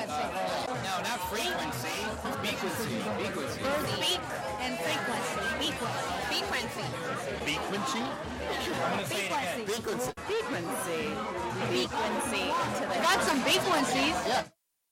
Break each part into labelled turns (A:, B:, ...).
A: No, not frequency. Frequency.
B: Speak and frequency. Frequency.
A: Frequency? I'm going to say it again.
B: Frequency. Frequency. Got some frequencies.
A: Yeah.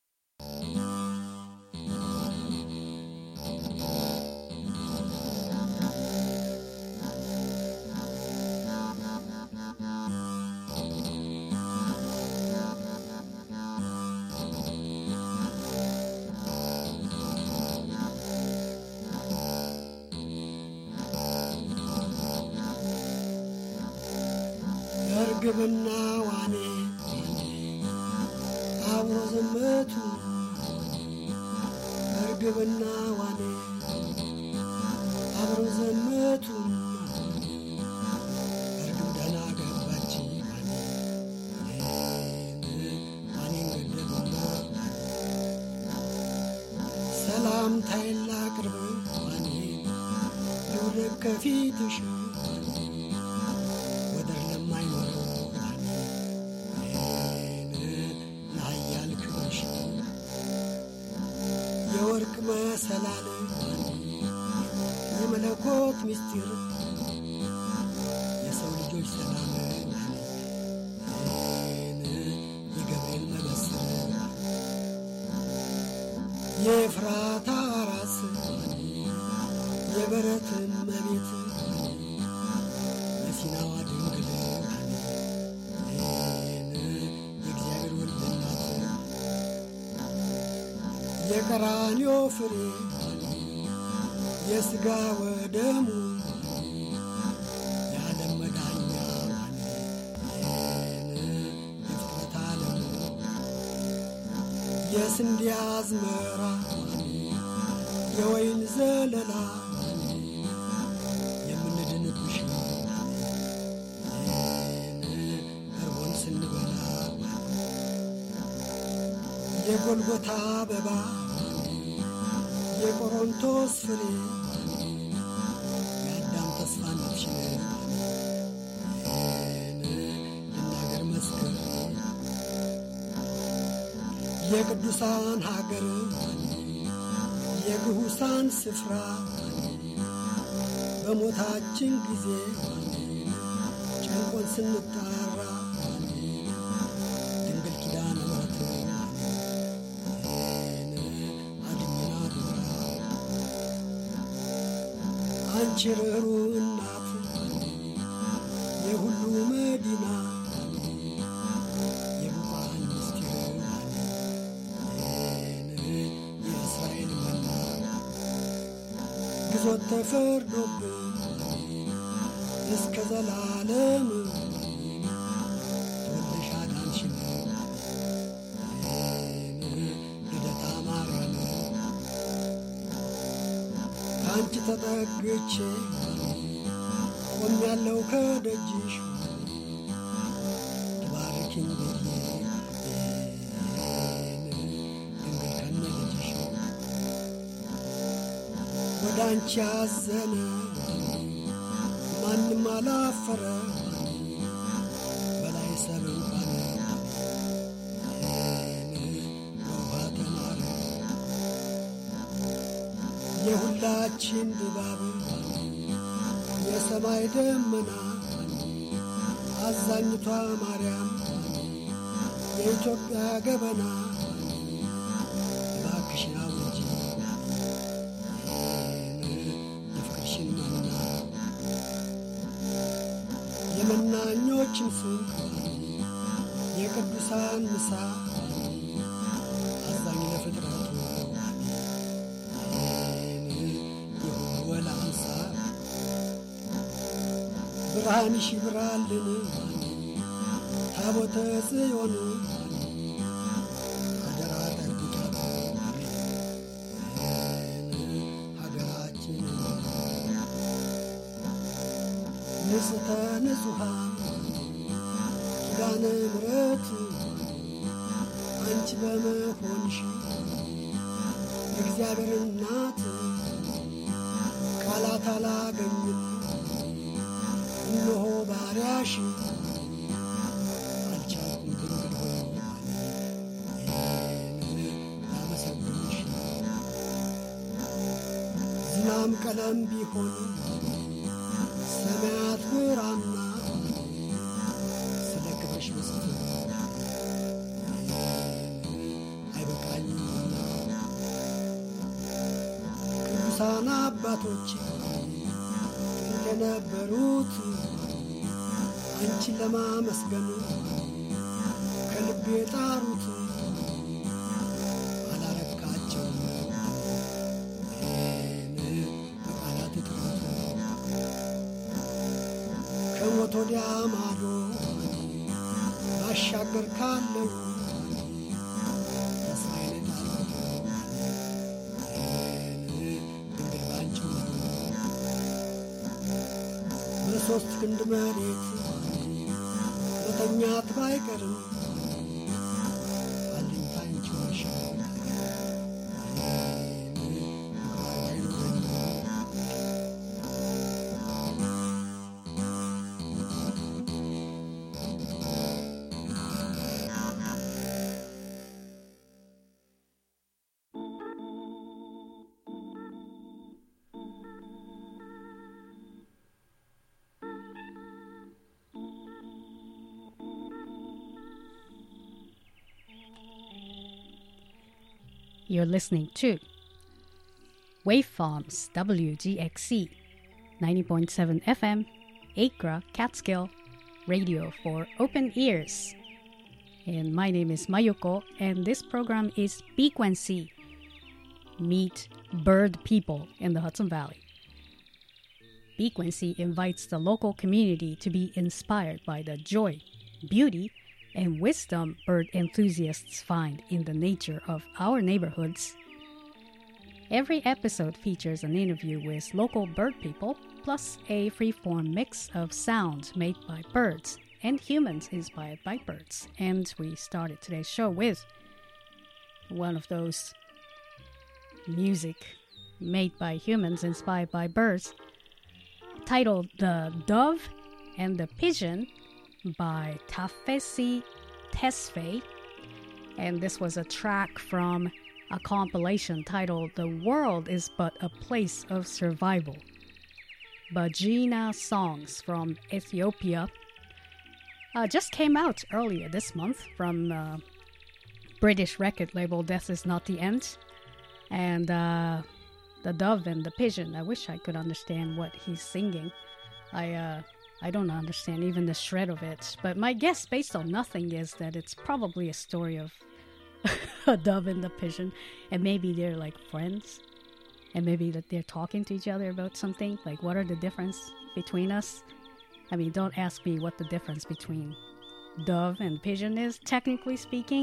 C: እርግብና ዋኔ አብሮ ዘመቱ እርግብና ዋኔ አብሮ ዘመቱ እርግብ ደህና ገባች ዋኔን ገደሉና ሰላምታዬን ላቅርብ ዋኔ ልውደቅ ከፊትሽ የወርቅ መሰላል የመለኮት ምስጢር የሰው ልጆች ሰላም የገብርኤል መበስር የኤፍራታ ራስ የበረት እመቤት የሲናዋ ድንግል የእግዚአብሔር ወልድ እናት የቀራንዮ ፍሬ የሥጋ ወደሙ የዓለም መዳኛ የፍጥረት ዓለሙ የስንዴ አዝመራ የወይን ዘለላ የምንድንብሽ እርቦን ስንበላ የጎልጎታ አበባ የቆሮንቶስ ፍሬ የአዳም ተስፋ ነፍሽን ልናገር መስክር የቅዱሳን ሀገር የግሁሳን ስፍራ በሞታችን ጊዜ ጨንቆን ስንጣራ ድንግል ኪዳነ ምሕረት አንቺ ርኅሩኅ እናት የሁሉ መዲና የብፁዓን ምስጢር የእስራኤል መና ግዞት ተፈርዶብን እስከ ዘላለም ተወልደሽ አዳንሽን ልደታ ማርያም አንቺ ተጠግቼ ቆሜያለሁ ከደጅሽ ትባርኪኝ ብዬ ድንግል ከነ ልጅሽ ወደ አንቺ ያዘነ ማንም አላፈረ በላይ ሰብ እንኳን በውሃ ተማረ የሁላችን ድባብ የሰማይ ደመና አዛኝቷ ማርያም የኢትዮጵያ ገበና እባክሽን አውጪ የፍቅርሽን መና የመናኞችን ስንቅ የቅዱሳን ምሳ አዛኝ ለፍጥረቱ ወላንሳ ብርሃንሽ ይብራልን ታቦተ ጽዮን አደራ ጠብቂያት ሀገራችን ንጽሕተ ንጹሐን ኪዳነ ምሕረት አንቺ በመሆንሽ እግዚአብሔር እናት ቃላት አላገኝም እነሆ ባሪያሽ አልቻልኩም ድንግል ሆይ ሌላም ቀለም ቢሆን ሰማያት ብራና ስለ ክብርሽ መስጠት አይበቃኝም። ቅዱሳን አባቶች እንደነበሩት አንቺን ለማመስገን ከልቤ የጣሩት አላረካቸውም በቃላት እጥረት። ከሞት ወዲያ ማዶ ባሻገር ካለው ተስፋዬን ጣሉት ድንግል ባንቺ በሦስት ክንድ መሬት መተኛት ባይቀርም አለኝታ አንቺ ነሽ።
D: You're listening to Waveforms WGXC 90.7 FM, Acra Catskill Radio for open ears. And my name is Mayoko, and this program is Bequency, Meet Bird People in the Hudson Valley. Bequency invites the local community to be inspired by the joy, beauty, and wisdom bird enthusiasts find in the nature of our neighborhoods. Every episode features an interview with local bird people, plus a free-form mix of sounds made by birds and humans inspired by birds. And we started today's show with one of those music made by humans inspired by birds, titled The Dove and the Pigeon by Tafesi Tesfaye, and this was a track from a compilation titled The World is But a Place of Survival, Bajina Songs from Ethiopia. Just came out earlier this month from British record label Death Is Not the End. And The Dove and the Pigeon, I wish I could understand what he's singing. I don't understand even the shred of it. But my guess, based on nothing, is that it's probably a story of a dove and the pigeon. And maybe they're like friends. And maybe that they're talking to each other about something. Like, what are the difference between us? I mean, don't ask me what the difference between dove and pigeon is, technically speaking.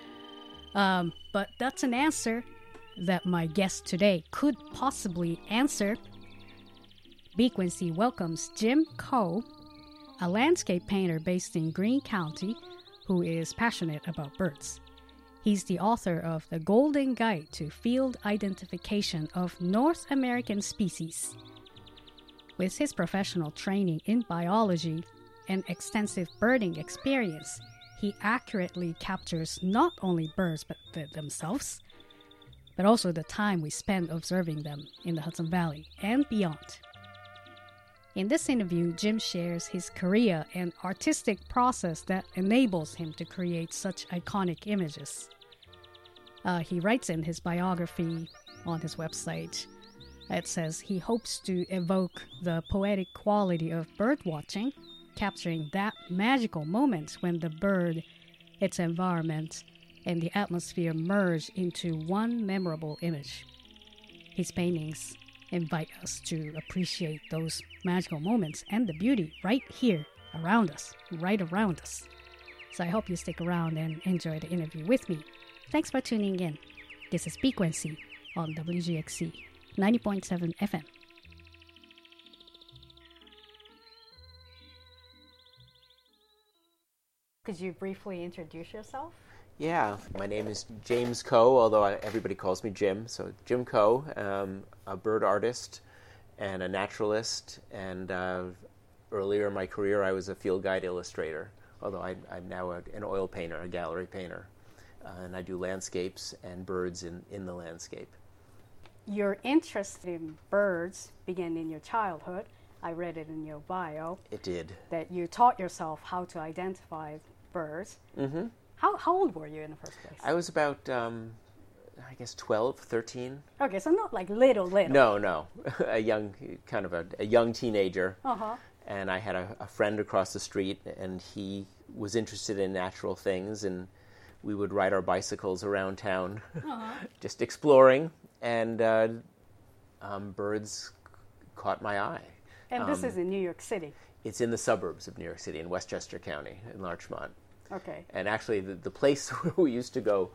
D: But that's an answer that my guest today could possibly answer. Bequency welcomes Jim Coe, a landscape painter based in Greene County who is passionate about birds. He's the author of The Golden Guide to Field Identification of North American Species. With his professional training in biology and extensive birding experience, he accurately captures not only birds but themselves, but also the time we spend observing them in the Hudson Valley and beyond. In this interview, Jim shares his career and artistic process that enables him to create such iconic images. He writes in his biography on his website, it says he hopes to evoke the poetic quality of bird watching, capturing that magical moment when the bird, its environment, and the atmosphere merge into one memorable image. His paintings invite us to appreciate those magical moments and the beauty right here around us, right around us. So I hope you stick around and enjoy the interview with me. Thanks for tuning in. This is Bequency on WGXC 90.7 FM. Could you briefly introduce yourself?
E: Yeah, my name is James Coe, although everybody calls me Jim. So Jim Coe, a bird artist and a naturalist, and earlier in my career I was a field guide illustrator, although I'm now an oil painter, a gallery painter, and I do landscapes and birds in the landscape.
D: your interest in birds began in your childhood. I read it in your bio
E: It did.
D: that you taught yourself how to identify birds. Mm-hmm. How old were you in the first place?
E: I was about, I guess, 12, 13.
D: Okay, so not like little.
E: No. A young, kind of a young teenager.
D: Uh-huh.
E: And I had a friend across the street, and he was interested in natural things, and we would ride our bicycles around town, just exploring, and birds caught my eye.
D: And this is in New York City.
E: It's in the suburbs of New York City, in Westchester County, in Larchmont.
D: Okay.
E: And actually, the place where we used to go,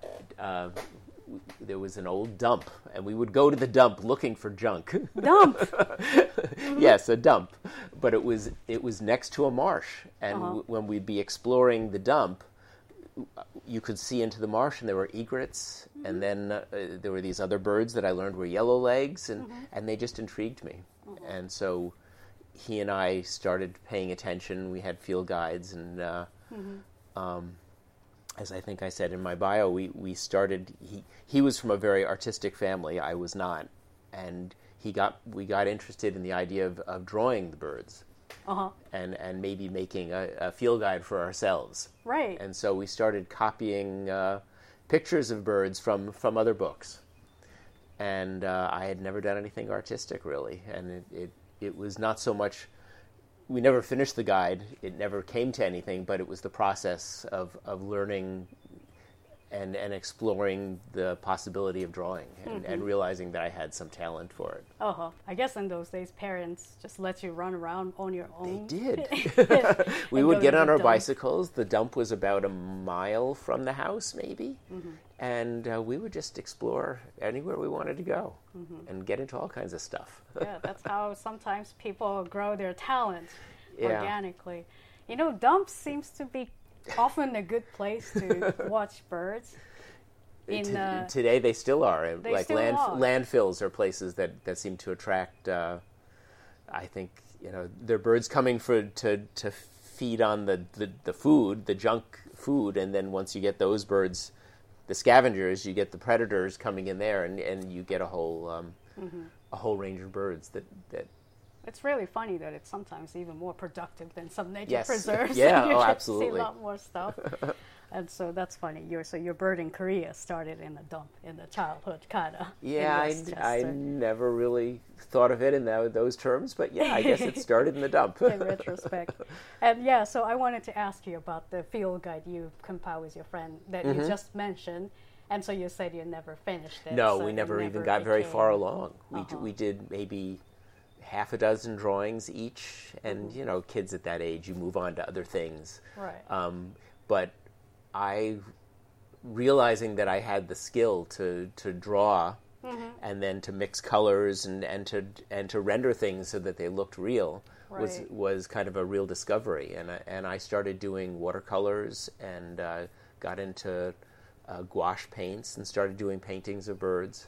E: there was an old dump, and we would go to the dump looking for junk.
D: Dump.
E: Yes, a dump, but it was next to a marsh, and when we'd be exploring the dump, you could see into the marsh, and there were egrets, and then there were these other birds that I learned were yellowlegs, and they just intrigued me, and so he and I started paying attention. We had field guides, and as I think I said in my bio, we started. He was from a very artistic family. I was not, and we got interested in the idea of drawing the birds, and maybe making a field guide for ourselves.
D: Right.
E: And so we started copying pictures of birds from other books, and I had never done anything artistic really, and it was not so much. We never finished the guide. It never came to anything, but it was the process of learning and exploring the possibility of drawing and realizing that I had some talent for it.
D: I guess in those days, parents just let you run around on your own.
E: They did. We would get on our bicycles. The dump was about a mile from the house, maybe. And we would just explore anywhere we wanted to go and get into all kinds of stuff.
D: Yeah, that's how sometimes people grow their talent organically. You know, dumps seems to be often a good place to watch birds.
E: Today they still are.
D: They still are.
E: Landfills are places that seem to attract, I think, there are birds coming to feed on the food, the junk food, and then once you get those birds, the scavengers, you get the predators coming in there, and you get a whole range of birds that.
D: It's really funny that it's sometimes even more productive than some nature preserves.
E: Yeah,
D: you
E: absolutely.
D: See a lot more stuff. And so that's funny. Your birding career started in the dump in the childhood, kind of.
E: Yeah, I never really thought of it in those terms, but yeah, I guess it started in the dump.
D: In retrospect. And yeah, so I wanted to ask you about the field guide you compiled with your friend that you just mentioned. And so you said you never finished it.
E: No,
D: so
E: we never even got very far along. We did maybe half a dozen drawings each, and kids at that age, you move on to other things.
D: Right.
E: But I, realizing that I had the skill to draw, and then to mix colors and to render things so that they looked real, was kind of a real discovery. And I started doing watercolors and got into gouache paints and started doing paintings of birds.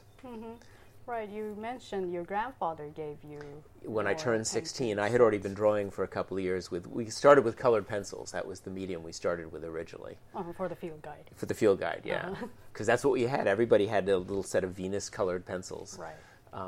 D: Right, you mentioned your grandfather gave you...
E: When I turned 16, I had already been drawing for a couple of years. We started with colored pencils. That was the medium we started with originally.
D: For the field guide.
E: For the field guide, yeah. Because that's what we had. Everybody had a little set of Venus-colored pencils.
D: Right.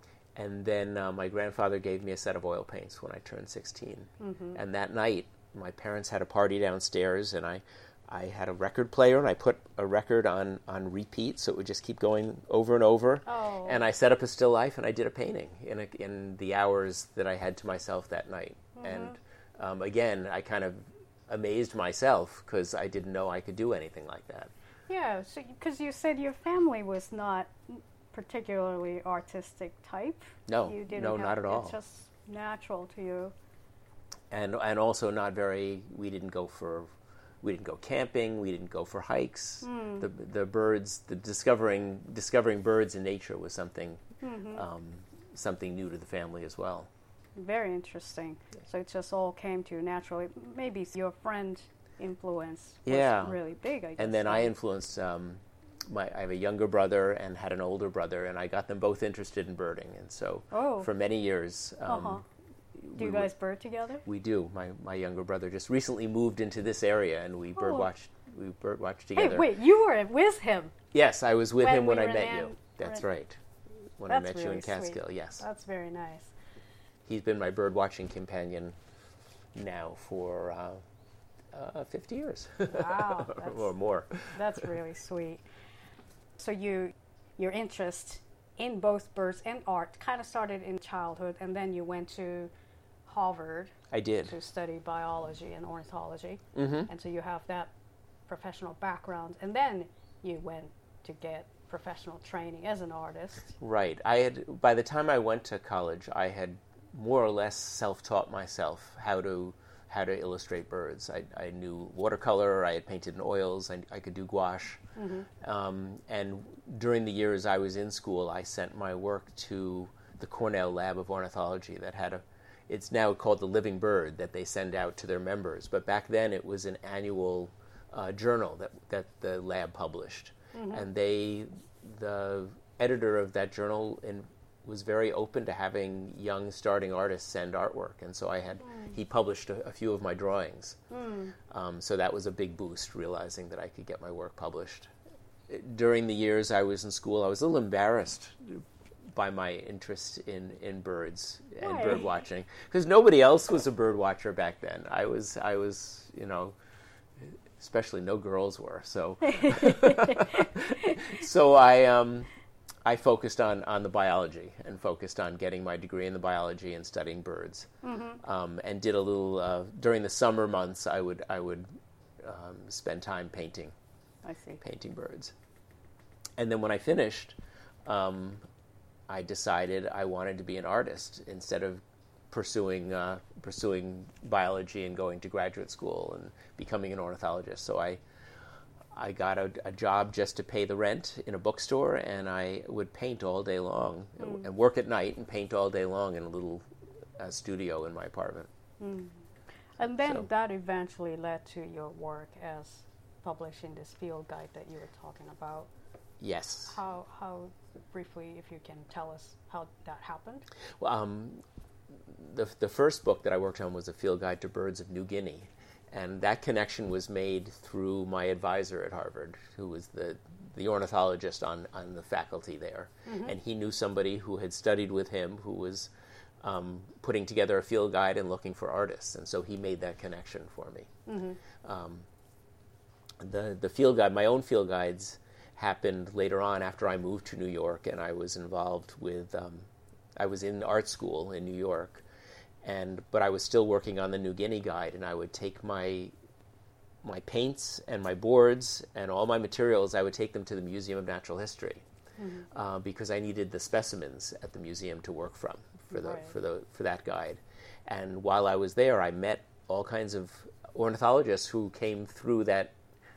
E: And then my grandfather gave me a set of oil paints when I turned 16. And that night, my parents had a party downstairs, and I had a record player, and I put a record on repeat, so it would just keep going over and over.
D: Oh.
E: And I set up a still life, and I did a painting in the hours that I had to myself that night. And again, I kind of amazed myself because I didn't know I could do anything like that.
D: Yeah, because you said your family was not particularly artistic type.
E: No, not at all.
D: It's just natural to you.
E: And also not very. We didn't go camping. We didn't go for hikes. The birds, discovering birds in nature was something something new to the family as well. Very
D: interesting. So it just all came to you naturally. Maybe your friend influence was really big, I guess.
E: And then I influenced. I have a younger brother and had an older brother, and I got them both interested in birding. And so for many years.
D: Do you guys bird together?
E: We do. My younger brother just recently moved into this area, and we birdwatched together.
D: Hey, wait, you were with him?
E: Yes, I was with him when I met you. That's right. when I met you in Catskill.
F: Sweet.
E: Yes,
F: That's very nice.
E: he's been my bird watching companion now for 50 years.
F: Wow.
E: or more.
F: That's really sweet. So your interest in both birds and art kind of started in childhood, and then you went to Harvard.
E: I did.
F: To study biology and ornithology.
E: Mm-hmm.
F: And so you have that professional background, and then you went to get professional training as an artist.
E: Right. By the time I went to college, I had more or less self-taught myself how to illustrate birds. I knew watercolor, I had painted in oils, I could do gouache. Mm-hmm. And during the years I was in school, I sent my work to the Cornell Lab of Ornithology that had it's now called the Living Bird, that they send out to their members. But back then it was an annual journal that the lab published. Mm-hmm. And the editor of that journal was very open to having young starting artists send artwork. And so he published a few of my drawings. So that was a big boost, realizing that I could get my work published. During the years I was in school, I was a little embarrassed by my interest in birds and bird watching, because nobody else was a bird watcher back then. I was, especially no girls were. So, so I focused on the biology and focused on getting my degree in the biology and studying birds. Mm-hmm. And did a little during the summer months. I would spend time painting.
F: I see.
E: Painting birds. And then when I finished, I decided I wanted to be an artist instead of pursuing biology and going to graduate school and becoming an ornithologist. So I got a job just to pay the rent in a bookstore, and I would paint all day long and work at night and paint all day long in a little studio in my apartment.
F: And then that eventually led to your work as publishing this field guide that you were talking about.
E: Yes.
F: How briefly, if you can tell us how that happened?
E: Well, the first book that I worked on was a field guide to birds of New Guinea, and that connection was made through my advisor at Harvard, who was the ornithologist on the faculty there. Mm-hmm. And he knew somebody who had studied with him who was putting together a field guide and looking for artists, and so he made that connection for me. Mm-hmm. The field guide, my own field guides, happened later on after I moved to New York, and I was involved with I was in art school in New York, but I was still working on the New Guinea guide, and I would take my paints and my boards and all my materials, I would take them to the Museum of Natural History, because I needed the specimens at the museum to work from for that guide. And while I was there, I met all kinds of ornithologists who came through that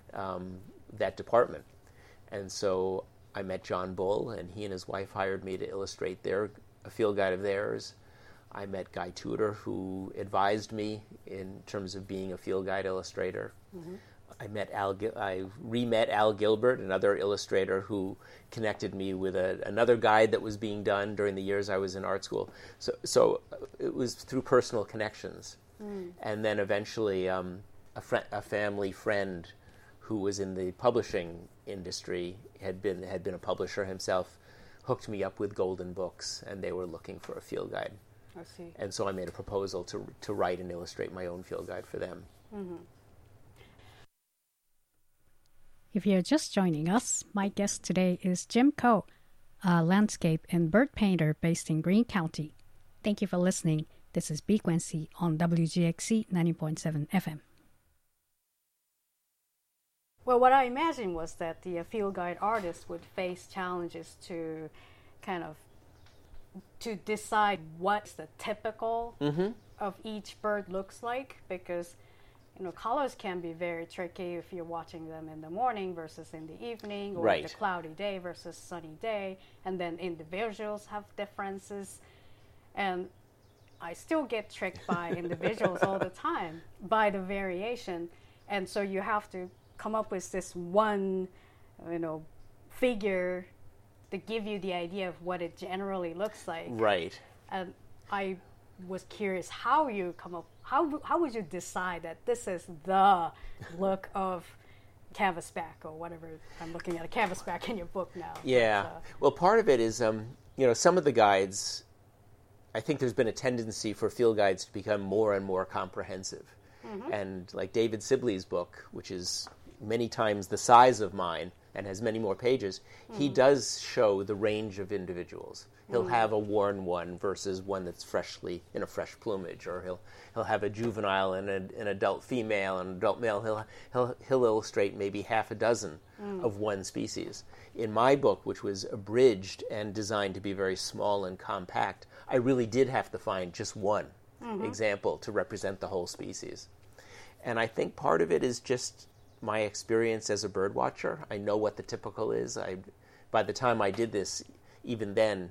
E: department. And so I met John Bull, and he and his wife hired me to illustrate a field guide of theirs. I met Guy Tudor, who advised me in terms of being a field guide illustrator. Mm-hmm. I re-met Al Gilbert, another illustrator who connected me with another guide that was being done during the years I was in art school. So it was through personal connections. And then eventually a family friend who was in the publishing industry, had been a publisher himself, hooked me up with Golden Books, and they were looking for a field guide.
F: I see.
E: And so I made a proposal to write and illustrate my own field guide for them. Mm-hmm.
D: If you're just joining us, my guest today is Jim Coe, a landscape and bird painter based in Greene County. Thank you for listening. This is Bequency on WGXC 90.7 FM.
F: Well, what I imagined was that the field guide artist would face challenges to to decide what the typical of each bird looks like, because colors can be very tricky if you're watching them in the morning versus in the evening, or the cloudy day versus sunny day, and then individuals have differences. And I still get tricked by individuals all the time by the variation, and so you have to come up with this one, figure to give you the idea of what it generally looks like.
E: Right.
F: And I was curious how you come up. How would you decide that this is the look of canvasback or whatever? I'm looking at a canvasback in your book now.
E: Yeah. Well, part of it is some of the guides, I think there's been a tendency for field guides to become more and more comprehensive. And like David Sibley's book, which is many times the size of mine and has many more pages, he does show the range of individuals. He'll have a worn one versus one that's freshly in a fresh plumage, or he'll have a juvenile and an adult female and an adult male. He'll illustrate maybe half a dozen of one species. In my book, which was abridged and designed to be very small and compact, I really did have to find just one example to represent the whole species. And I think part of it is just my experience as a bird watcher. I know what the typical is. By the time I did this, even then,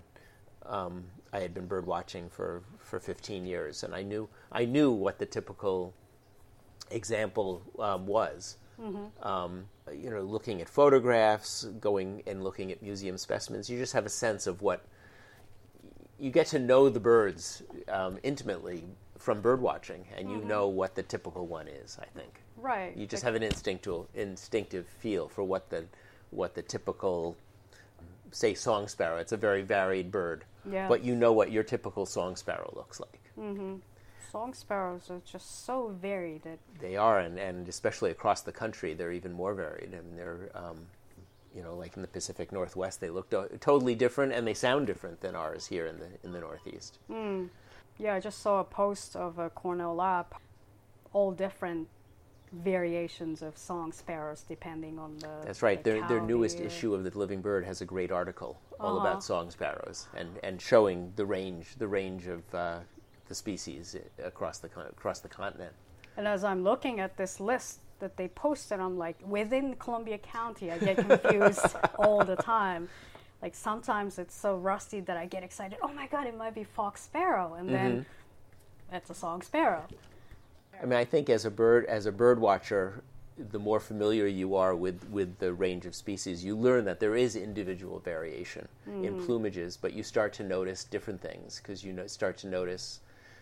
E: I had been bird watching for 15 years, and I knew what the typical example was. Looking at photographs, going and looking at museum specimens, you just have a sense of what you get to know the birds intimately from bird watching, and you know what the typical one is. I think.
F: Right.
E: You just have an instinctive feel for what the typical, say, song sparrow. It's a very varied bird, but you know what your typical song sparrow looks like.
F: Song sparrows are just so varied.
E: They are, and especially across the country, they're even more varied. And they're, like in the Pacific Northwest, they look totally different, and they sound different than ours here in the Northeast.
F: Yeah, I just saw a post of a Cornell lab, all different variations of song sparrows depending on the.
E: That's right. Their newest issue of The Living Bird has a great article all about song sparrows and showing the range of the species across the continent.
F: And as I'm looking at this list that they posted, I'm like, within Columbia County, I get confused all the time. Like sometimes it's so rusty that I get excited. Oh my God, it might be fox sparrow, and then it's a song sparrow.
E: I mean, I think as a bird watcher, the more familiar you are with the range of species, you learn that there is individual variation in plumages, but you start to notice different things because you start to notice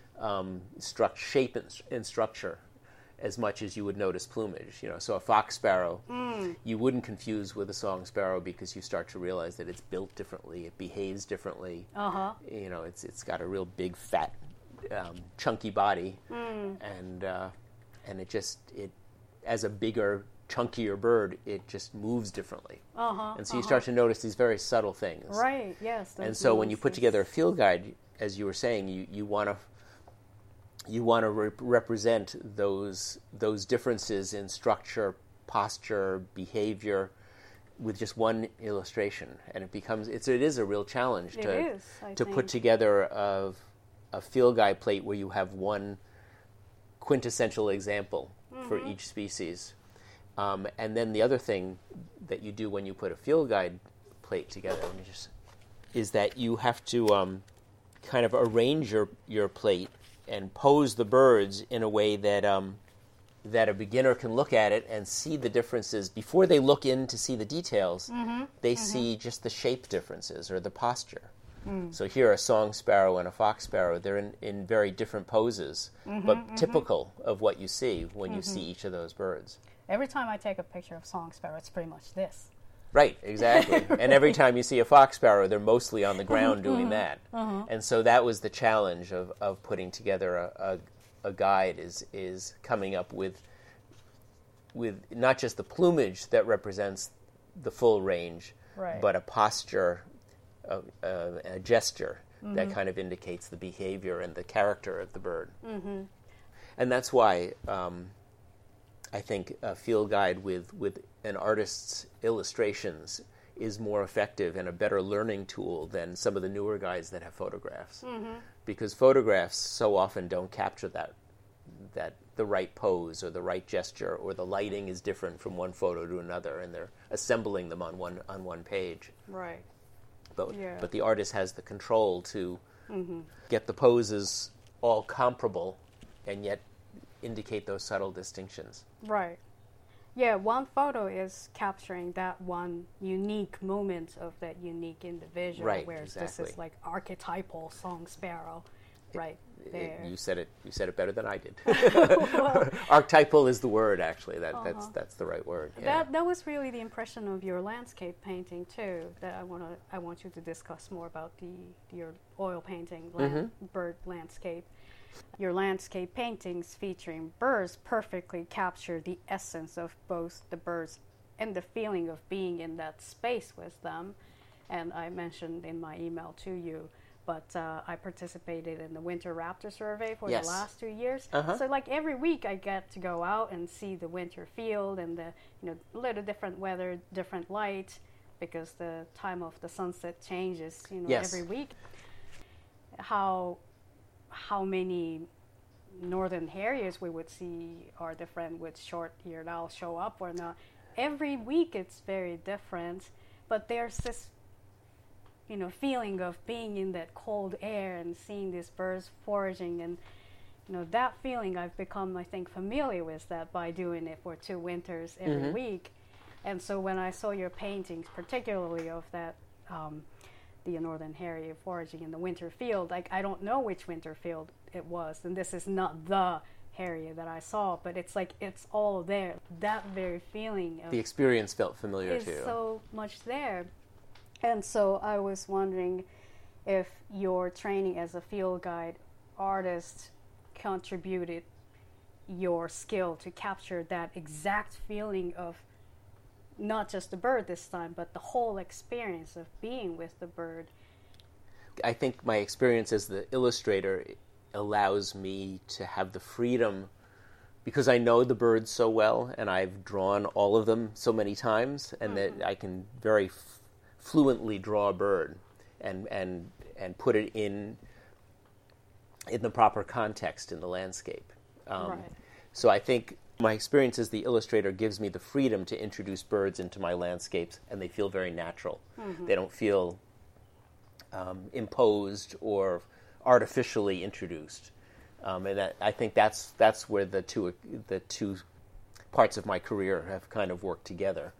E: shape and structure as much as you would notice plumage. So a fox sparrow, you wouldn't confuse with a song sparrow because you start to realize that it's built differently, it behaves differently. It's got a real big, fat, chunky body, and it as a bigger, chunkier bird, it just moves differently. And so you start to notice these very subtle things.
F: Right. Yes.
E: And so when you put together a field guide, as you were saying, you want to represent those differences in structure, posture, behavior, with just one illustration, and it is a real challenge to put together a field guide plate where you have one quintessential example for each species, and then the other thing that you do when you put a field guide plate together is that you have to kind of arrange your plate and pose the birds in a way that a beginner can look at it and see the differences before they look in to see the details. They see just the shape differences or the posture. So here, a song sparrow and a fox sparrow, they're in very different poses, but typical of what you see when you see each of those birds.
F: Every time I take a picture of song sparrow, it's pretty much this.
E: Right, exactly. And every time you see a fox sparrow, they're mostly on the ground doing that. And so that was the challenge of putting together a guide is coming up with not just the plumage that represents the full range, but a posture, a gesture that kind of indicates the behavior and the character of the bird. And that's why I think a field guide with an artist's illustrations is more effective and a better learning tool than some of the newer guides that have photographs. Because photographs so often don't capture that the right pose or the right gesture, or the lighting is different from one photo to another, and they're assembling them on one page.
F: Right.
E: But the artist has the control to get the poses all comparable and yet indicate those subtle distinctions.
F: Right. Yeah, one photo is capturing that one unique moment of that unique individual,
E: right,
F: whereas
E: exactly.
F: This is like archetypal song sparrow. right there.
E: You said it better than I did. Archetypal is the word, actually. That's the right word. Yeah.
F: That was really the impression of your landscape painting too. That I want you to discuss more about your oil painting, bird landscape. Your landscape paintings featuring birds perfectly capture the essence of both the birds and the feeling of being in that space with them. And I mentioned in my email to you, but I participated in the Winter Raptor Survey for the last 2 years. So like every week I get to go out and see the winter field and the little different weather, different light, because the time of the sunset changes every week. How many northern harriers we would see are different, with short-eared owls show up or not. Every week it's very different, but there's this feeling of being in that cold air and seeing these birds foraging, and that feeling I've become, I think, familiar with that by doing it for 2 winters every week. And so when I saw your paintings, particularly of that the northern harrier foraging in the winter field, like I don't know which winter field it was, and this is not the harrier that I saw, but it's like it's all there. That very feeling of
E: the experience felt familiar
F: is
E: too.
F: So much there. And so I was wondering if your training as a field guide artist contributed your skill to capture that exact feeling of not just the bird this time, but the whole experience of being with the bird.
E: I think my experience as the illustrator allows me to have the freedom, because I know the birds so well and I've drawn all of them so many times, and that I can very fluently draw a bird and put it in the proper context in the landscape. So I think my experience as the illustrator gives me the freedom to introduce birds into my landscapes, and they feel very natural. They don't feel imposed or artificially introduced. And I think that's where the two parts of my career have kind of worked together.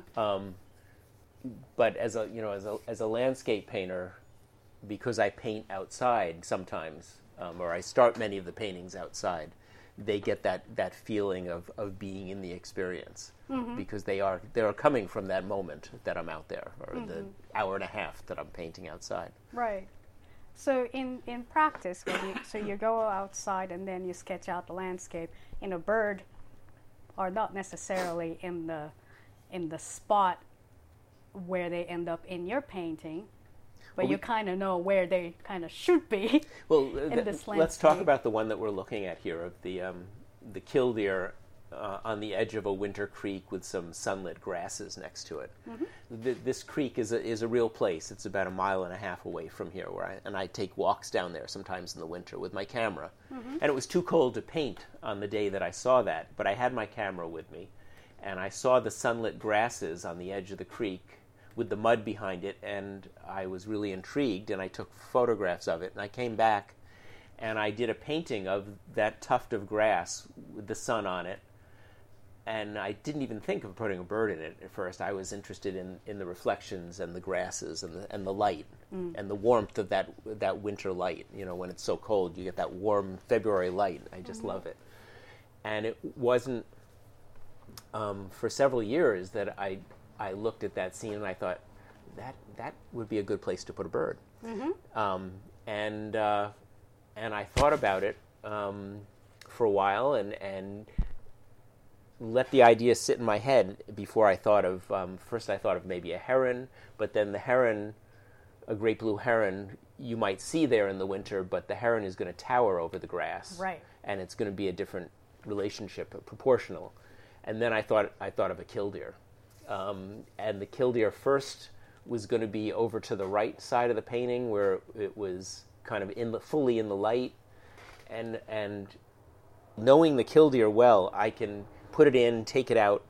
E: But as a landscape painter, because I paint outside sometimes, or I start many of the paintings outside, they get that feeling of being in the experience, because they are coming from that moment that I'm out there, or the hour and a half that I'm painting outside.
F: Right. So in practice, when you go outside and then you sketch out the landscape, bird are not necessarily in the spot where they end up in your painting, but you kind of know where they kind of should be.
E: Well,
F: in this landscape.
E: Let's talk about the one that we're looking at here, of the killdeer on the edge of a winter creek with some sunlit grasses next to it. This creek is a real place. It's about 1.5 miles away from here, and I take walks down there sometimes in the winter with my camera. And it was too cold to paint on the day that I saw that, but I had my camera with me, and I saw the sunlit grasses on the edge of the creek with the mud behind it, and I was really intrigued, and I took photographs of it, and I came back and I did a painting of that tuft of grass with the sun on it, and I didn't even think of putting a bird in it at first. I was interested in the reflections and the grasses and the light and the warmth of that winter light. When it's so cold, you get that warm February light. I just love it. And it wasn't for several years that I looked at that scene and I thought, that would be a good place to put a bird. And I thought about it for a while and let the idea sit in my head before I thought of, first I thought of maybe a heron, but then the heron, a great blue heron, you might see there in the winter, but the heron is going to tower over the grass.
F: Right.
E: And it's going to be a different relationship, proportional. And then I thought of a killdeer. And the killdeer first was going to be over to the right side of the painting, where it was kind of fully in the light. And knowing the killdeer well, I can put it in, take it out,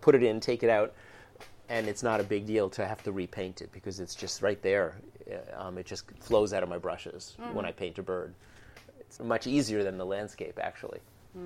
E: and it's not a big deal to have to repaint it, because it's just right there. It just flows out of my brushes when I paint a bird. It's much easier than the landscape, actually.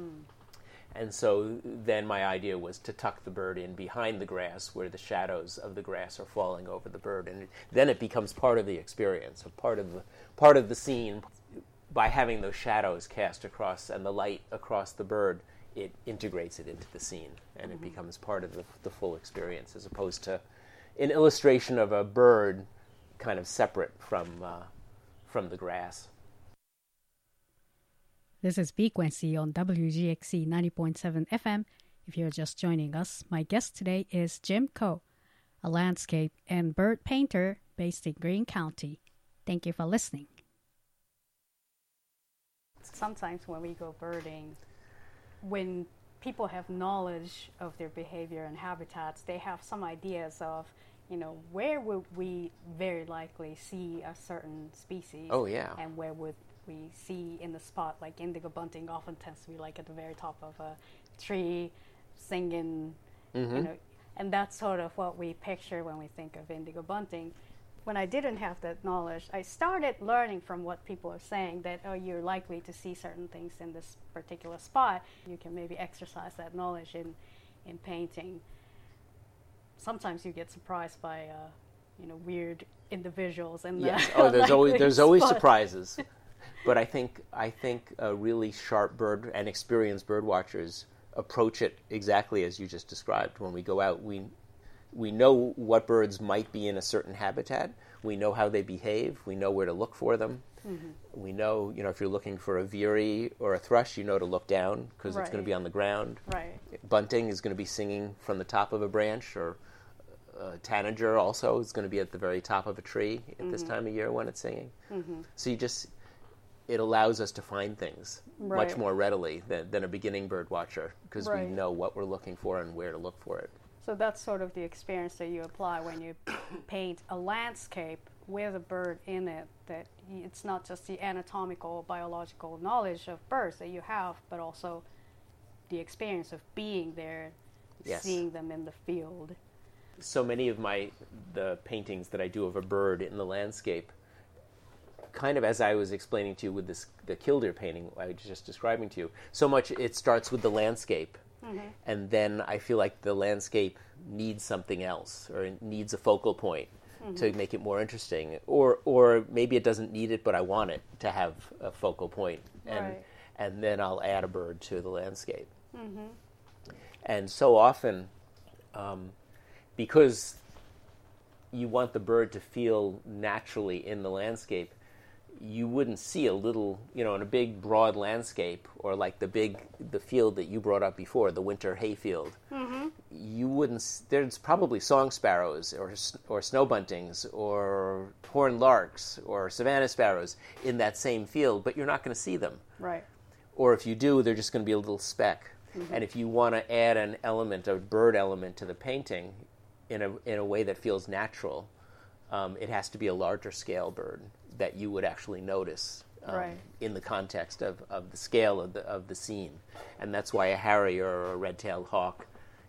E: And so then my idea was to tuck the bird in behind the grass, where the shadows of the grass are falling over the bird, and then it becomes part of the experience, a part of the scene. by having those shadows cast across and the light across the bird, it integrates it into the scene, and it becomes part of the full experience, as opposed to an illustration of a bird kind of separate from the grass.
D: This is Frequency on WGXC 90.7 FM. If you're just joining us, my guest today is Jim Coe, a landscape and bird painter based in Greene County. Thank you for listening.
F: Sometimes when we go birding, when people have knowledge of their behavior and habitats, they have some ideas of, where would we very likely see a certain species.
E: Oh, yeah.
F: And where would we see in the spot, like indigo bunting often tends to be like at the very top of a tree singing, and that's sort of what we picture when we think of indigo bunting. When I didn't have that knowledge, I started learning from what people are saying that, you're likely to see certain things in this particular spot. You can maybe exercise that knowledge in painting. Sometimes you get surprised by, weird individuals. And
E: yes. There's always surprises. But I think a really sharp bird and experienced bird watchers approach it exactly as you just described. When we go out, we know what birds might be in a certain habitat. We know how they behave. We know where to look for them. Mm-hmm. We know, if you're looking for a veery or a thrush, you know to look down because it's going to be on the ground.
F: Right.
E: Bunting is going to be singing from the top of a branch, or tanager also is going to be at the very top of a tree at this time of year when it's singing. Mm-hmm. So it allows us to find things much more readily than a beginning bird watcher, because we know what we're looking for and where to look for it.
F: So that's sort of the experience that you apply when you paint a landscape with a bird in it, that it's not just the anatomical, biological knowledge of birds that you have, but also the experience of being there, seeing them in the field.
E: So many of the paintings that I do of a bird in the landscape, kind of as I was explaining to you with the Killdeer painting I was just describing to you, so much it starts with the landscape. Mm-hmm. And then I feel like the landscape needs something else, or it needs a focal point to make it more interesting. Or maybe it doesn't need it, but I want it to have a focal point. And then I'll add a bird to the landscape. Mm-hmm. And so often, because you want the bird to feel naturally in the landscape, you wouldn't see a little, in a big broad landscape, or like the field that you brought up before, the winter hayfield. Mm-hmm. You wouldn't. There's probably song sparrows or snow buntings or horned larks or savanna sparrows in that same field, but you're not going to see them.
F: Right.
E: Or if you do, they're just going to be a little speck. Mm-hmm. And if you want to add an element, a bird element, to the painting in a way that feels natural, it has to be a larger scale bird that you would actually notice in the context of the scale of the scene. And that's why a harrier or a red-tailed hawk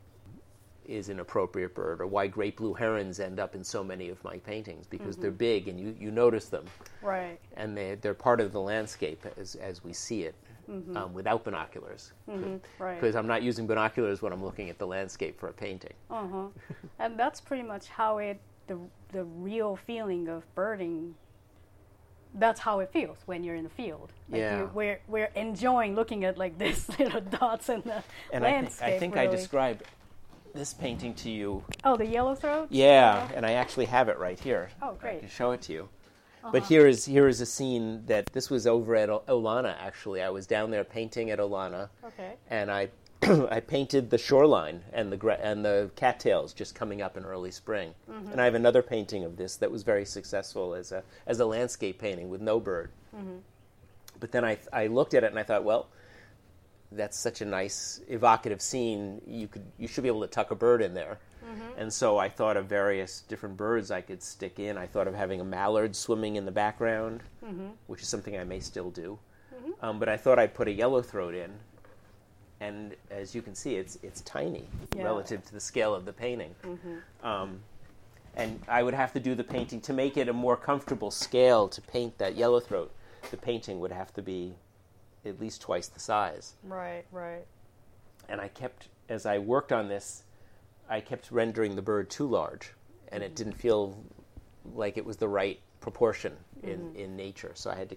E: is an appropriate bird, or why great blue herons end up in so many of my paintings, because they're big and you notice them.
F: Right.
E: And they're part of the landscape as we see it, without binoculars.
F: Mm-hmm. Right.
E: Because I'm not using binoculars when I'm looking at the landscape for a painting.
F: Uh-huh. And that's pretty much how the real feeling of birding, that's how it feels when you're in the field. Like we're enjoying looking at like this little dots in the landscape.
E: I think really. I described this painting to you.
F: Oh, the yellowthroat?
E: Yeah, and I actually have it right here.
F: Oh, great.
E: I can show it to you. But here is a scene that this was over at Olana, actually. I was down there painting at Olana. Okay. And I I painted the shoreline and the cattails just coming up in early spring. Mm-hmm. And I have another painting of this that was very successful as a landscape painting with no bird. Mm-hmm. But then I looked at it and I thought, well, that's such a nice evocative scene. You should be able to tuck a bird in there. Mm-hmm. And so I thought of various different birds I could stick in. I thought of having a mallard swimming in the background, mm-hmm. which is something I may still do. Mm-hmm. But I thought I'd put a yellowthroat in. And as you can see, it's tiny relative to the scale of the painting. Mm-hmm. And I would have to do the painting to make it a more comfortable scale to paint that yellowthroat. The painting would have to be at least twice the size.
F: Right.
E: And as I worked on this, I kept rendering the bird too large, and mm-hmm. it didn't feel like it was the right proportion in nature. So I had to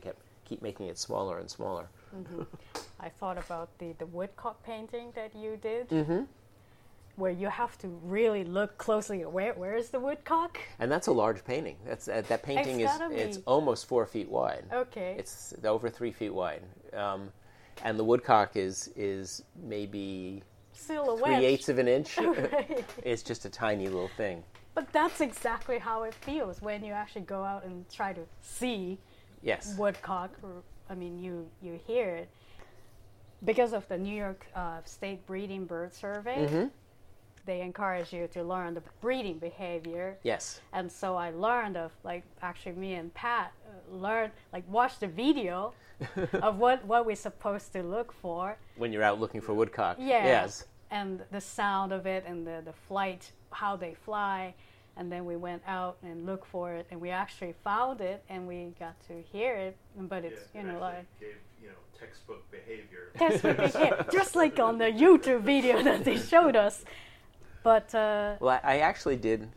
E: keep making it smaller and smaller.
F: Mm-hmm. I thought about the woodcock painting that you did, where you have to really look closely at where is the woodcock?
E: And that's a large painting. That painting it's almost 4 feet wide.
F: Okay.
E: It's over 3 feet wide. And the woodcock is maybe
F: silhouette
E: 3/8 of an inch.
F: Right.
E: It's just a tiny little thing.
F: But that's exactly how it feels when you actually go out and try to see woodcock. You hear it. Because of the New York State Breeding Bird Survey, they encourage you to learn the breeding behavior.
E: Yes.
F: And so I learned me and Pat watched the video of what we're supposed to look for.
E: When you're out looking for woodcock.
F: Yeah.
E: Yes.
F: And the sound of it and the flight, how they fly. And then we went out and looked for it, and we actually found it, and we got to hear it. But it's,
G: gave, textbook behavior.
F: Textbook behavior, just like on the YouTube video that they showed us. But
E: well, I actually did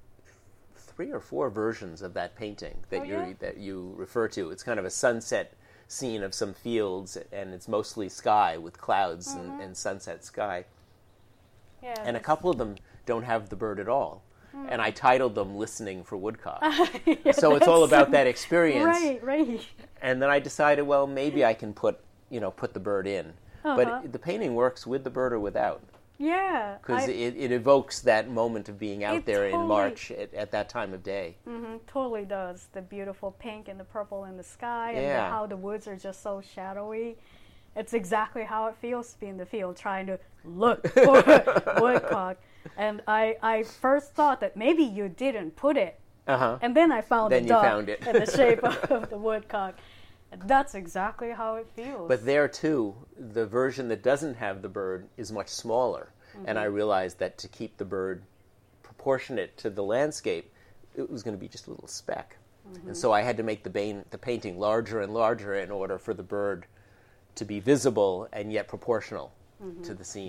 E: 3 or 4 versions of that painting that you refer to. It's kind of a sunset scene of some fields, and it's mostly sky with clouds and sunset sky.
F: Yeah,
E: and a couple of them don't have the bird at all. And I titled them "Listening for Woodcock." So it's all about that experience.
F: Right.
E: And then I decided, well, maybe I can put the bird in. But the painting works with the bird or without.
F: Yeah.
E: Because it evokes that moment of being out there in March at that time of day.
F: Totally does. The beautiful pink and the purple in the sky, and how the woods are just so shadowy. It's exactly how it feels to be in the field trying to look for woodcock. And I first thought that maybe you didn't put it. And then I found the duck in the shape of the woodcock. And that's exactly how it feels.
E: But there, too, the version that doesn't have the bird is much smaller. And I realized that to keep the bird proportionate to the landscape, it was going to be just a little speck. And so I had to make the painting larger and larger in order for the bird to be visible and yet proportional to the scene.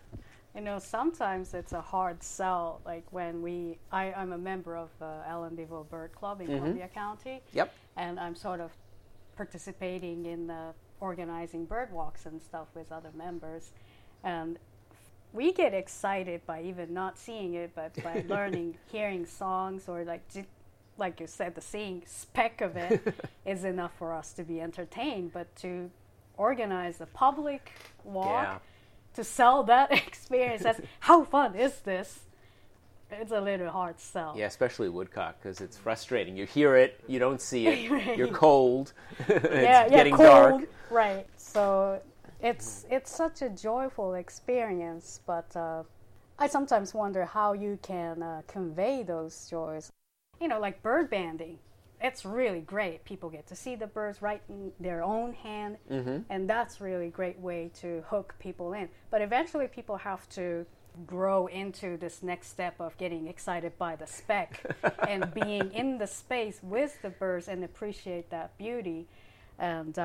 F: Sometimes it's a hard sell. Like when I'm a member of Ellen DeVoe Bird Club in Columbia County.
E: Yep.
F: And I'm sort of participating in organizing bird walks and stuff with other members. And we get excited by even not seeing it, but by hearing songs, or like you said, the seeing speck of it is enough for us to be entertained. But to organize a public walk, to sell that experience as how fun is this, it's a little hard sell.
E: Yeah, especially woodcock, because it's frustrating. You hear it, you don't see it, you're cold, it's getting
F: cold,
E: dark.
F: Right. So it's such a joyful experience, but I sometimes wonder how you can convey those joys. Like bird banding. It's really great. People get to see the birds right in their own hand, and that's really great way to hook people in. But eventually people have to grow into this next step of getting excited by the speck and being in the space with the birds and appreciate that beauty. And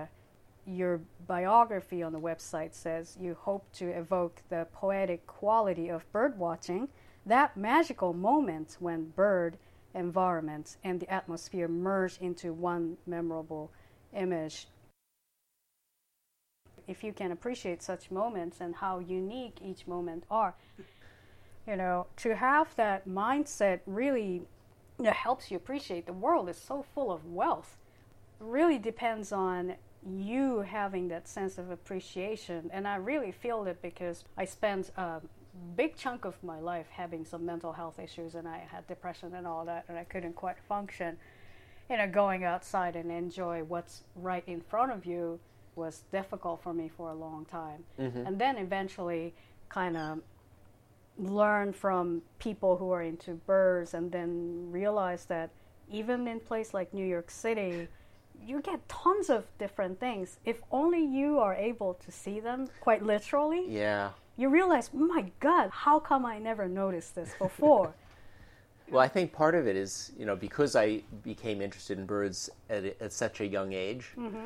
F: your biography on the website says you hope to evoke the poetic quality of bird watching, that magical moment when bird, environment, and the atmosphere merge into one memorable image. If you can appreciate such moments and how unique each moment are, to have that mindset really helps you appreciate the world is so full of wealth. It really depends on you having that sense of appreciation, and I really feel it because I spent big chunk of my life having some mental health issues, and I had depression and all that, and I couldn't quite function. Going outside and enjoy what's right in front of you was difficult for me for a long time. And then eventually kind of learn from people who are into birds, and then realize that even in a place like New York City, you get tons of different things. If only you are able to see them quite literally.
E: Yeah.
F: You realize, my God, how come I never noticed this before?
E: Well, I think part of it is, because I became interested in birds at such a young age.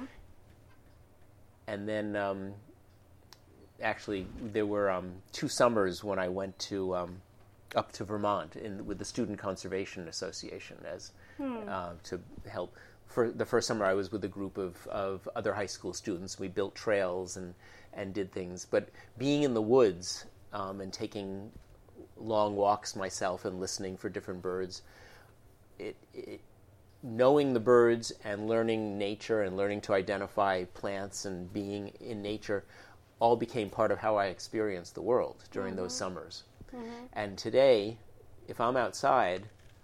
E: And then, actually, there were 2 summers when I went to up to Vermont with the Student Conservation Association to help for the first summer I was with a group of other high school students. We built trails and did things. But being in the woods and taking long walks myself and listening for different birds, knowing the birds and learning nature and learning to identify plants and being in nature all became part of how I experienced the world during those summers. And today, if I'm outside,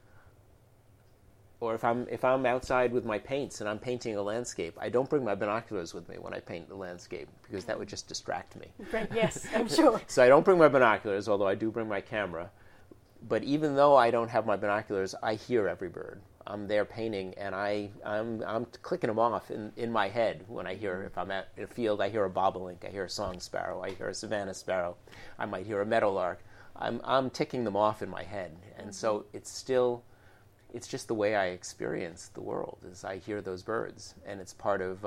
E: or if I'm outside with my paints and I'm painting a landscape, I don't bring my binoculars with me when I paint the landscape because that would just distract me.
F: Right, yes, I'm sure.
E: So I don't bring my binoculars, although I do bring my camera. But even though I don't have my binoculars, I hear every bird. I'm there painting, and I'm clicking them off in my head when I hear, if I'm at a field, I hear a bobolink, I hear a song sparrow, I hear a savanna sparrow, I might hear a meadowlark. I'm ticking them off in my head, and so it's just the way I experience the world, is I hear those birds, and it's part of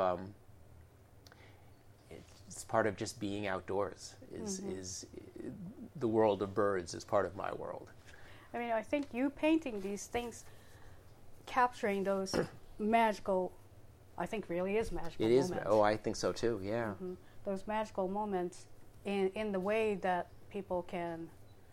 E: just being outdoors. Is the world of birds is part of my world.
F: I mean, I think you painting these things, capturing those magical, I think really is magical moments.
E: It is. Oh, I think so too. Yeah.
F: Those magical moments in the way that people can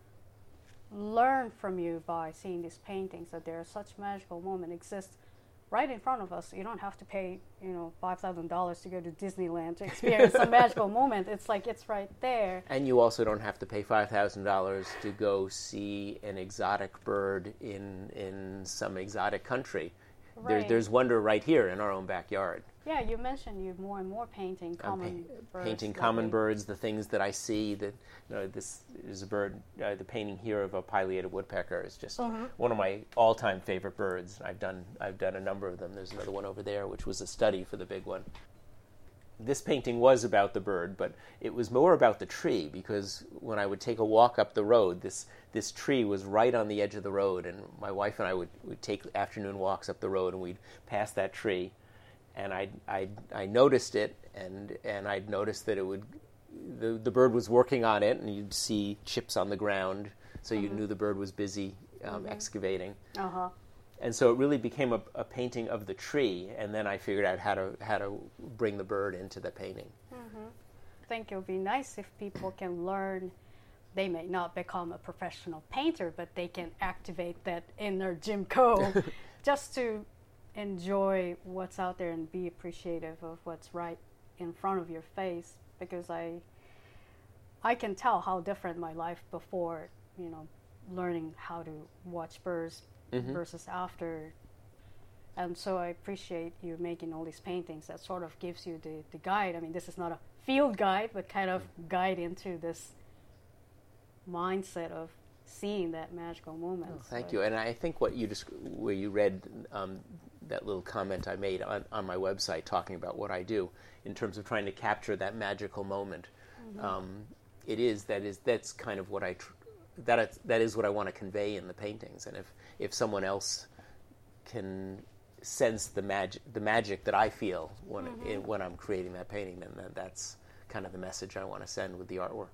F: learn from you by seeing these paintings, that there are such magical moments exist right in front of us. You don't have to pay, $5,000 to go to Disneyland to experience a magical moment. It's like it's right there.
E: And you also don't have to pay $5,000 to go see an exotic bird in some exotic country.
F: Right.
E: There's wonder right here in our own backyard.
F: Yeah, you mentioned you're more and more painting common birds.
E: Painting common birds, the things that I see. That this is a bird. The painting here of a pileated woodpecker is just one of my all-time favorite birds. I've done a number of them. There's another one over there, which was a study for the big one. This painting was about the bird, but it was more about the tree, because when I would take a walk up the road, this tree was right on the edge of the road, and my wife and I would take afternoon walks up the road, and we'd pass that tree. And I noticed it, and I'd noticed that the bird was working on it, and you'd see chips on the ground, so you knew the bird was busy excavating. And so it really became a painting of the tree, and then I figured out how to bring the bird into the painting.
F: I think it would be nice if people can learn. They may not become a professional painter, but they can activate that inner Jim Coe just to enjoy what's out there and be appreciative of what's right in front of your face, because I can tell how different my life before, learning how to watch birds versus after. And so I appreciate you making all these paintings that sort of gives you the guide. I mean, this is not a field guide, but kind of guide into this mindset of seeing that magical moment.
E: Oh, thank you. And I think what where you read that little comment I made on my website talking about what I do in terms of trying to capture that magical moment, that's kind of what that is what I want to convey in the paintings. And if someone else can sense the magic that I feel when I'm creating that painting, then that's kind of the message I want to send with the artwork.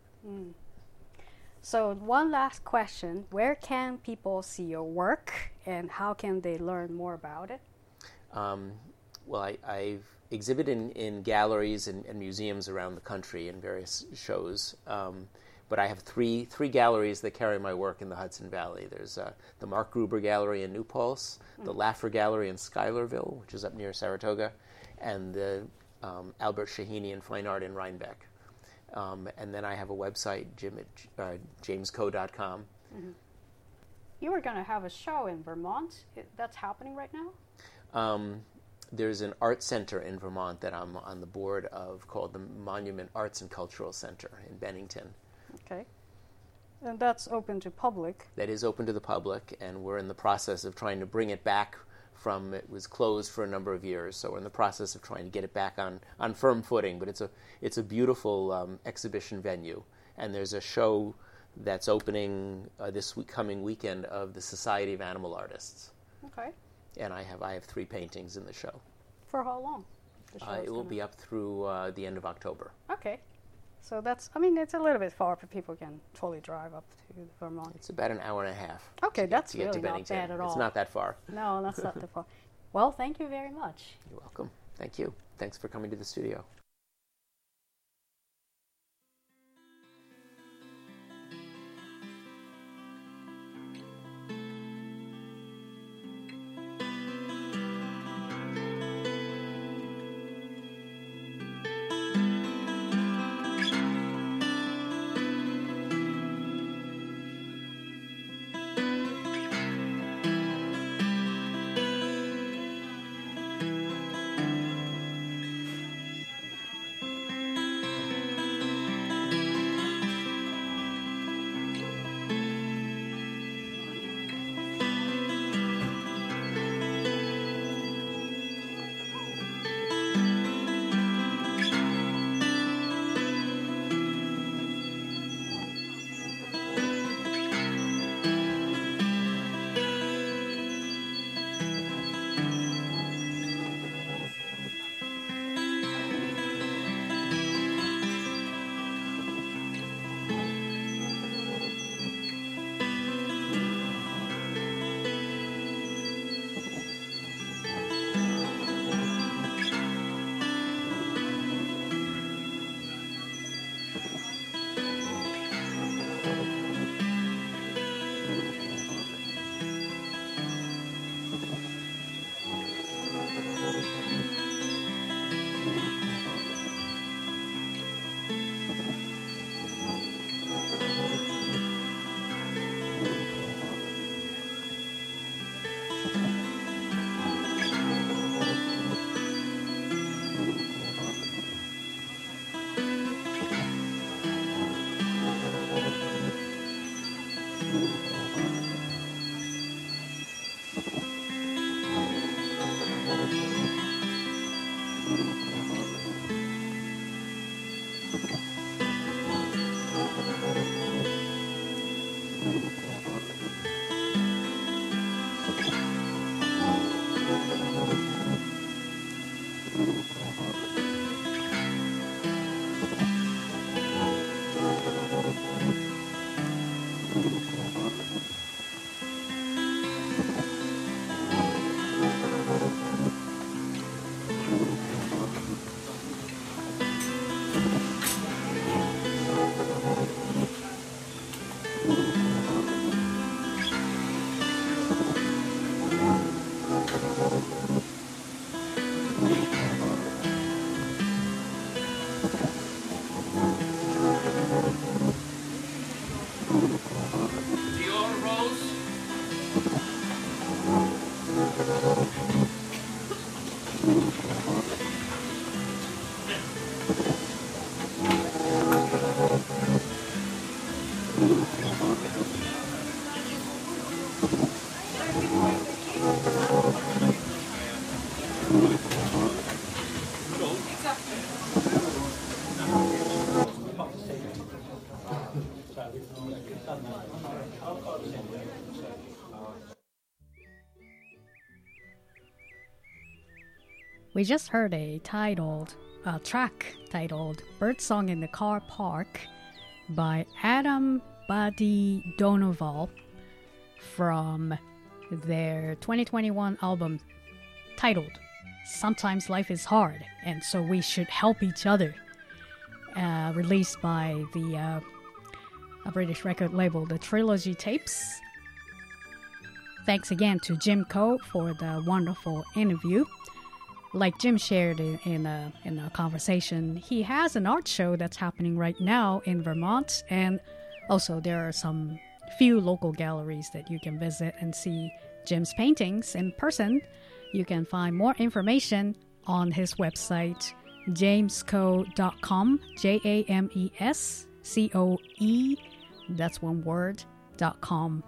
F: So one last question: where can people see your work, and how can they learn more about it?
E: Well, I've exhibited in galleries and museums around the country in various shows, but I have three galleries that carry my work in the Hudson Valley. There's the Mark Gruber Gallery in New Paltz, the Laffer Gallery in Schuylerville, which is up near Saratoga, and the Albert Shahinian Fine Art in Rhinebeck. And then I have a website, jamescoe.com.
F: You were going to have a show in Vermont. That's happening right now?
E: There's an art center in Vermont that I'm on the board of called the Monument Arts and Cultural Center in Bennington.
F: Okay. And that's open to public?
E: That is open to the public, and we're in the process of trying to bring it back from, it was closed for a number of years, so we're in the process of trying to get it back on firm footing. But it's a beautiful exhibition venue, and there's a show that's opening this coming weekend of the Society of Animal Artists.
F: Okay.
E: And I have 3 paintings in the show.
F: For how long?
E: It will be up through the end of October.
F: Okay. So it's a little bit far, but people can totally drive up to Vermont.
E: It's about an hour and a half.
F: Okay, that's
E: to get
F: really
E: to Bennington.
F: Not bad at all.
E: It's not that far.
F: No, that's not that far. Well, thank you very much.
E: You're welcome. Thank you. Thanks for coming to the studio.
D: We just heard a track titled Birdsong in the Car Park by Adam Buddy Donoval from their 2021 album titled Sometimes Life is Hard and So We Should Help Each Other, released by the a British record label, the Trilogy Tapes. Thanks again to Jim Coe for the wonderful interview. Like Jim shared in a conversation, he has an art show that's happening right now in Vermont, and also there are some few local galleries that you can visit and see Jim's paintings in person. You can find more information on his website, jamescoe.com, JAMESCOE, that's one word, .com.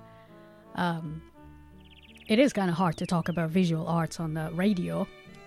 D: It is kind of hard to talk about visual arts on the radio.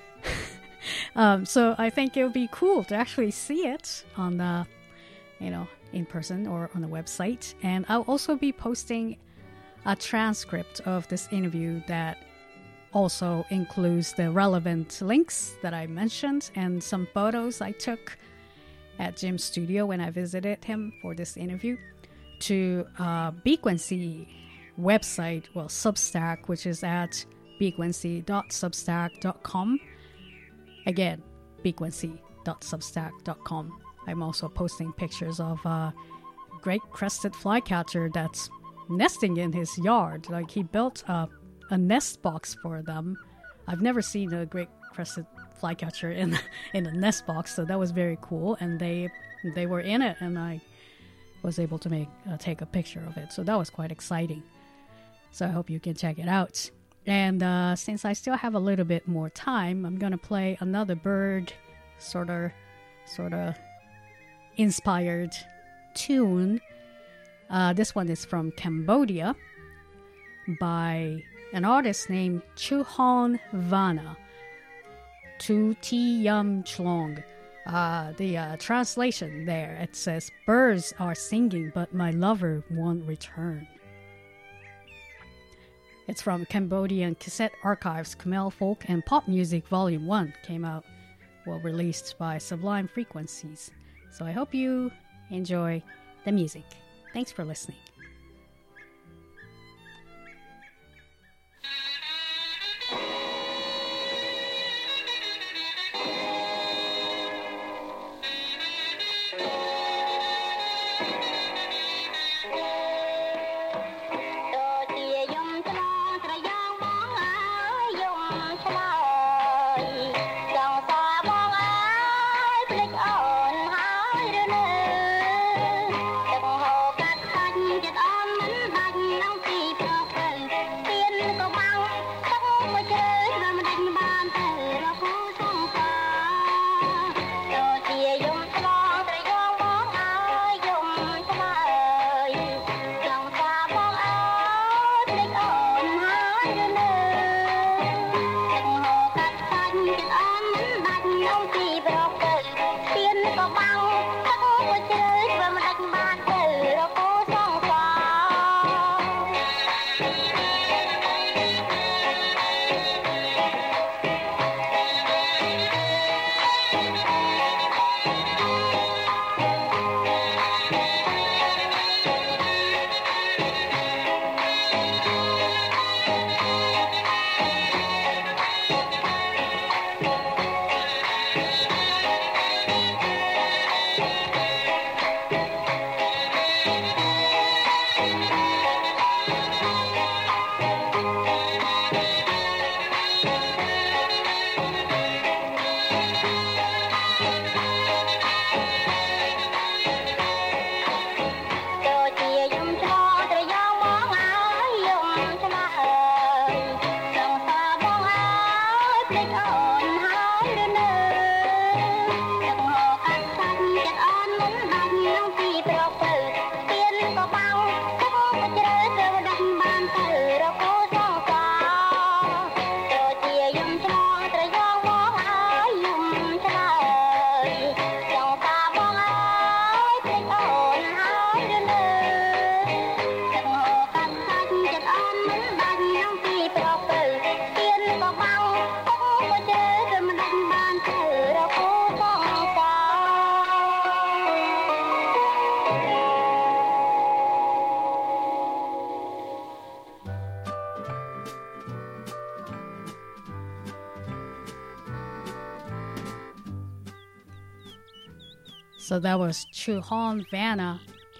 D: So I think it would be cool to actually see it on the, in person or on the website. And I'll also be posting a transcript of this interview that also includes the relevant links that I mentioned and some photos I took at Jim's studio when I visited him for this interview, to Bequency website, Substack, which is at bequency.substack.com. Again, bequency.substack.com. I'm also posting pictures of a great crested flycatcher that's nesting in his yard. Like, he built a nest box for them. I've never seen a great crested flycatcher in a nest box, so that was very cool. And they were in it, and I was able to take a picture of it. So that was quite exciting. So I hope you can check it out. And since I still have a little bit more time, I'm gonna play another bird sort of inspired tune. This one is from Cambodia by an artist named Chuhon Vana. Tu Ti Yam Chlong. The translation there, it says, "Birds are singing, but my lover won't return." It's from Cambodian Cassette Archives, Khmer Folk and Pop Music Volume 1. Came out, released by Sublime Frequencies. So I hope you enjoy the music. Thanks for listening. So that was Chuhon Vana.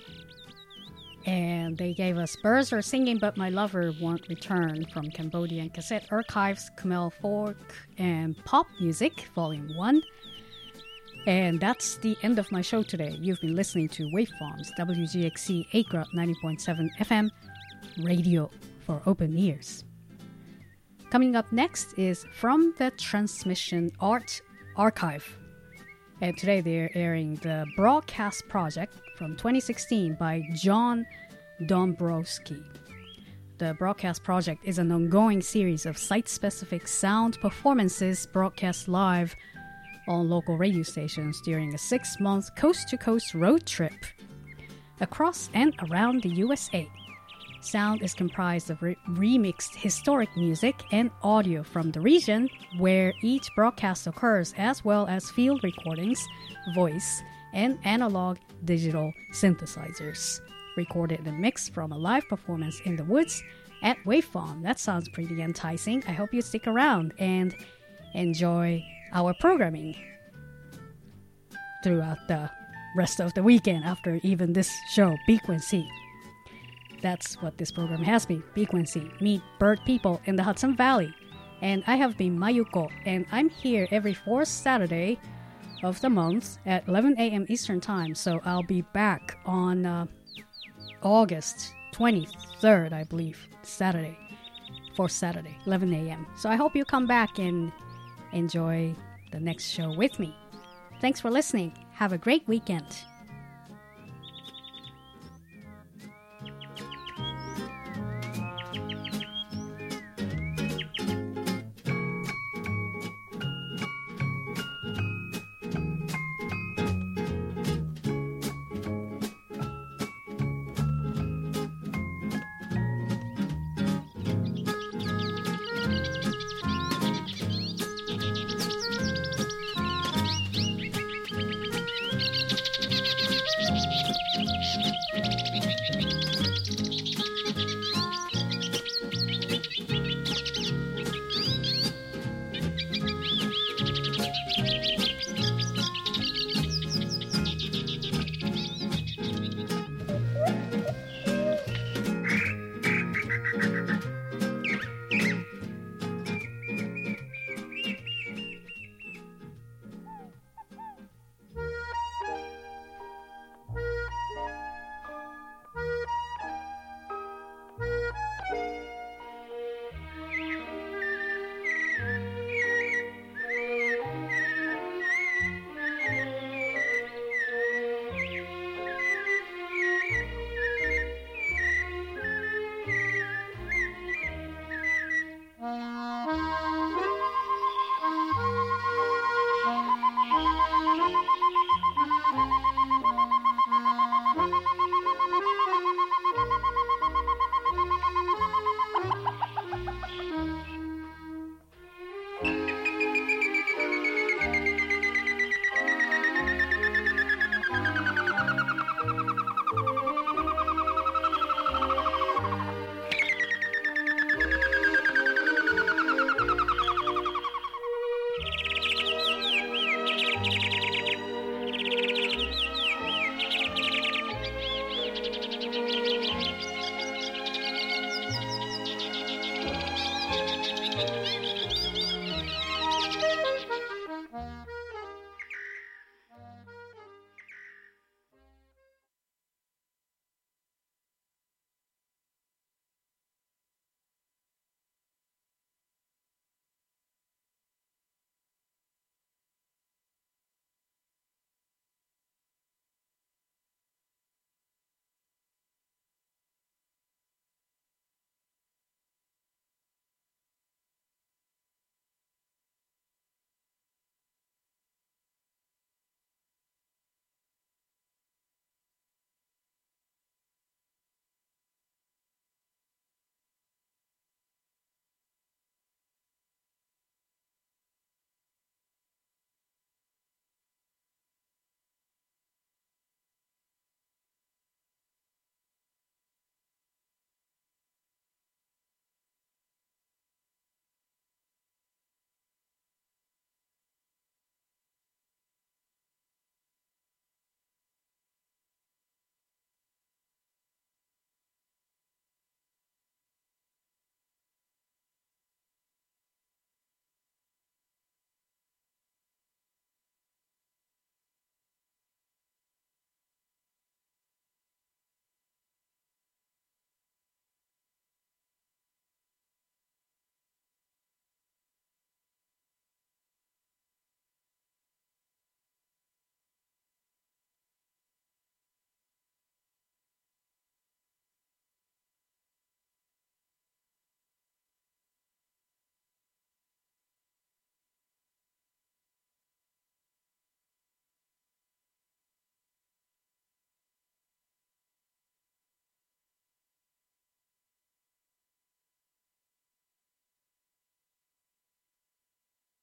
D: And they gave us Birds Are Singing But My Lover Won't Return from Cambodian Cassette Archives, Khmer Folk and Pop Music, Volume 1. And that's the end of my show today. You've been listening to Waveforms, WGXC Acre 90.7 FM, radio for open ears. Coming up next is From the Transmission Art Archive. And today they're airing the Broadcast Project from 2016 by John Dombrowski. The Broadcast Project is an ongoing series of site-specific sound performances broadcast live on local radio stations during a 6-month coast-to-coast road trip across and around the USA. Sound is comprised of remixed historic music and audio from the region where each broadcast occurs, as well as field recordings, voice, and analog digital synthesizers, recorded and mixed from a live performance in the woods at Wave Farm. That sounds pretty enticing. I hope you stick around and enjoy our programming throughout the rest of the weekend after even this show, Frequency. That's what this program has been, Frequency. Meet bird people in the Hudson Valley. And I have been Mayuko, and I'm here every fourth Saturday of the month at 11 a.m. Eastern Time. So I'll be back on August 23rd, I believe, Saturday, fourth Saturday, 11 a.m. So I hope you come back and enjoy the next show with me. Thanks for listening. Have a great weekend.